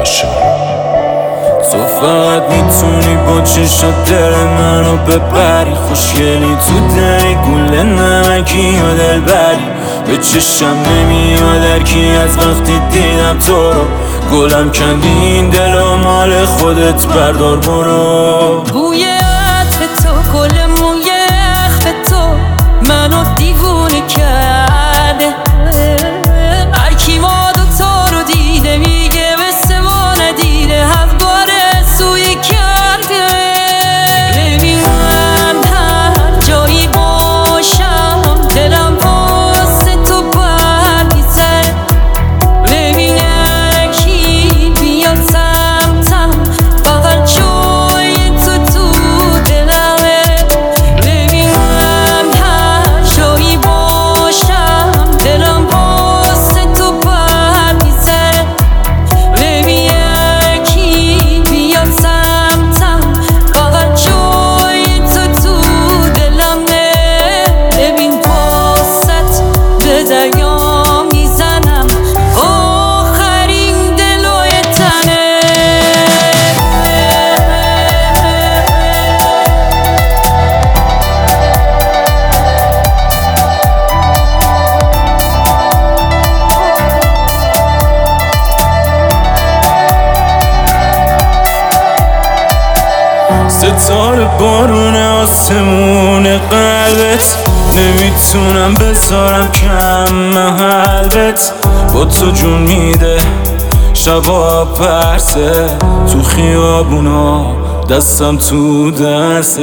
باشه. تو فقط میتونی با چشات دل منو ببری، خوشگلی تو دری گل نمکی یا دل بری. به چشم نمیاد هرکی از وقتی دیدم تو رو، گلم کندی این دل و مال خودت بردار برو. بوی عطر تو، گل موی اخم تو منو دیوونه کرده. هرکی ما دوتا رو دیده میگه مثل ما ندیده، هفت باره سوی کرده. نمیدونم هر جایی باشم دلم واسه تو برمیزه. نمیدونم کی بیاد سمتم، فقط جای تو دلمه. نمیدونم هر جایی باشم دلم واسه تو برمیزه. نمیدونم کی بیاد سمتم، فقط جای تو دلمه. ببین واسط به دریا میزنم، آخرین دلای تنه. ستاره بارون آسمون قلبت، نمیتونم بذارم کم محلبت. با تو جون میده شبا پرسه، تو خیابونا دستم تو دستت.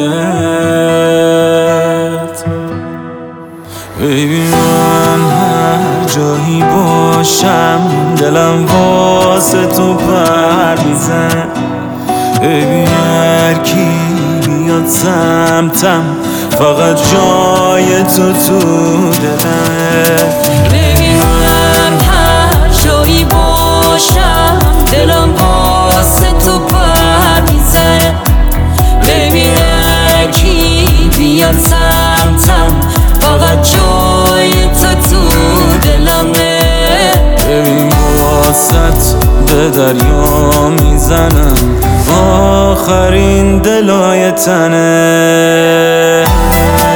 ببینم هر جایی باشم دلم واسه تو پر میزن. ببین هرکی بیاد سمتم، فقط جای تو دلمه. نمیدونم هر جایی باشم دلم واسه تو پر میزنه. نمیدونم کی بیاد سمتم، فقط جای تو دلمه. ببین واسط به دریا میزنم، آخرین دلای تنه.